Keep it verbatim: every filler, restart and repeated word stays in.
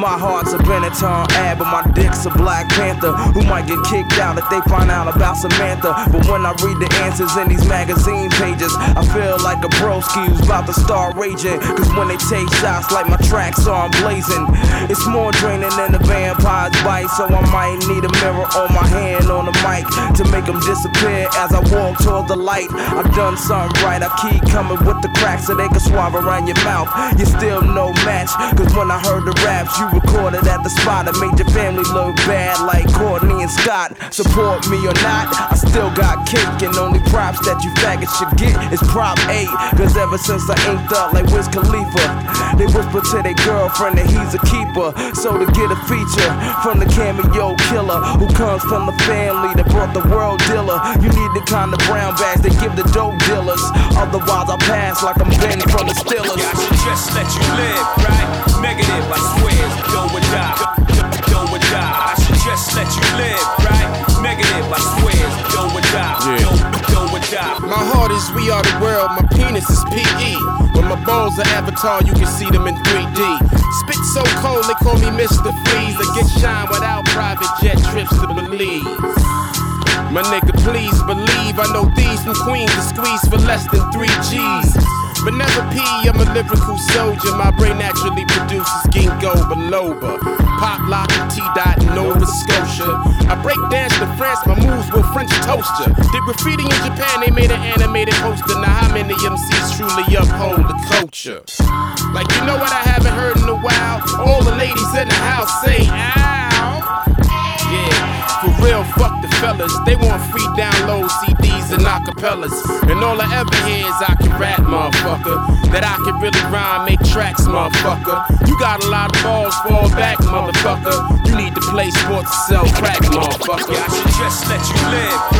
My heart's a Benetton ad, but my dick's a Black Panther who might get kicked out if they find out about Samantha. But when I read the answers in these magazine pages, I feel like a broski who's about to start raging. Cause when they take shots like my tracks are blazing, it's more draining than a vampire's bite. So I might need a mirror on my hand on the mic to make them disappear as I walk toward the light. I've done something right, I keep coming with the cracks so they can swab around your mouth. You're still no match, cause when I heard the raps you recorded at the spot, it made your family look bad like Courtney and Scott. Support me or not, I still got cake, and only props that you faggots should get is Prop eight. Cause ever since I inked up like Wiz Khalifa, they whisper to their girlfriend that he's a keeper. So to get a feature from the cameo killer who comes from the family that brought the world dealer, you need the kind of brown bags they give the dope dealers. Otherwise I pass like I'm Ben from the Steelers. Yeah, I should just let you live, right? Negative, I swear, do or die, do or die. I should just let you live, right? Negative, I swear, do or die, do, do or die. My heart is we are the world, my penis is P E. When my balls are Avatar, you can see them in three D. Spit so cold, they call me Mister Freeze. I get shine without private jet trips to Belize. My nigga, please believe I know these from Queens to squeeze for less than three G's. But never pee, I'm a lyrical soldier. My brain naturally produces ginkgo biloba, pop lock, T-dot, Nova Scotia. I break dance to France, my moves will French toast ya. Did graffiti in Japan, they made an animated poster. Now how many M Cs truly uphold the culture? Like, you know what I haven't heard in a while? All the ladies in the house say, ow. Yeah, for real, fuck the fellas. They want free download C Ds and acapellas. And all I ever hear is I can rap, motherfucker. That I can really rhyme, make tracks, motherfucker. You got a lot of balls, fall back, motherfucker. You need to play sports to sell crack, motherfucker. Yeah, I should just let you live,